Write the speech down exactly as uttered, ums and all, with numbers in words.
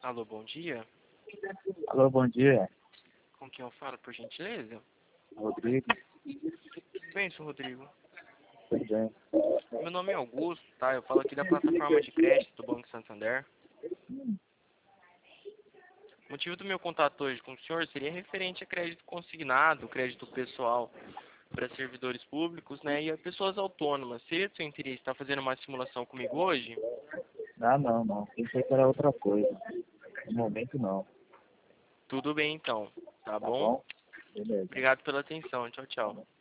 Alô, bom dia. Alô, bom dia. Com quem eu falo, por gentileza? Rodrigo. Bem, sou Rodrigo. Tudo bem? Meu nome é Augusto, tá? Eu falo aqui da plataforma de crédito do Banco Santander. O motivo do meu contato hoje com o senhor seria referente a crédito consignado, crédito pessoal para servidores públicos, né? E a pessoas autônomas. Seria do seu interesse estar fazendo uma simulação comigo hoje? Ah, não, não. Pensei que era outra coisa. No momento, não. Tudo bem, então. Tá Tá bom? bom? Beleza. Obrigado pela atenção. Tchau, tchau.